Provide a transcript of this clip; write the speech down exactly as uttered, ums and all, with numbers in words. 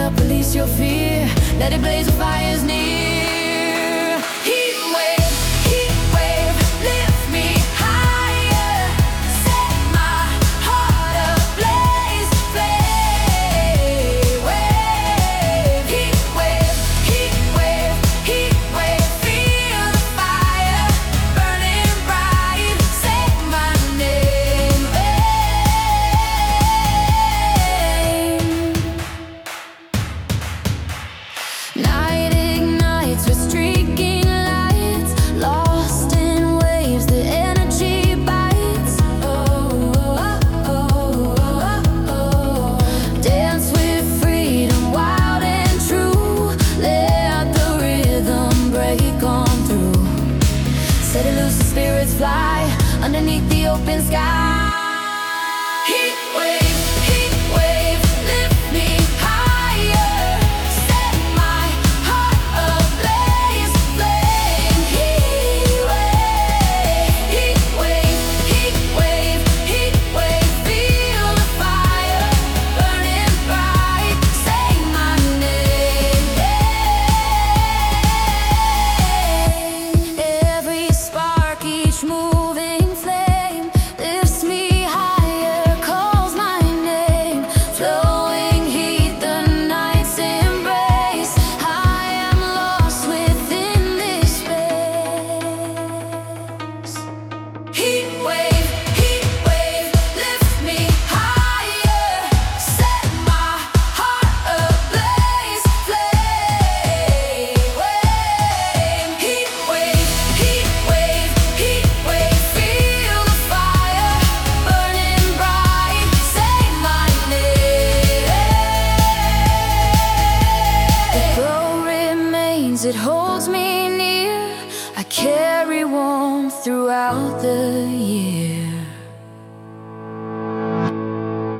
up, release your fear. Let it blaze, the fire's near. Heat wave, heat wave, lift me higher. Set my heart ablaze, flame wave. Heat wave, heat wave, heat wave, feel the fire burning bright. Say my name. Night ignites with streaking lights, lost in waves, the energy bites. Oh, oh, oh, oh, oh. Dance with freedom, wild and true. Let the rhythm break on through. Set it loose, the spirits fly underneath the open sky. Heat wave, heat wave, lift me higher. Set my heart ablaze, flame. Heat wave, heat wave, heat wave, heat wave, feel the fire burning bright. Say my name. Every spark, each moving flame lifts me higher, calls my name. Flowing heat, the night's embrace. I am lost within this space. Heat wave, heat wave, lift me higher. Set my heart ablaze, flame wave. Heat wave, heat wave, heat wave, feel the fire burning bright. Say my name. The glow remains, it holds me near. I carry warmth throughout the year.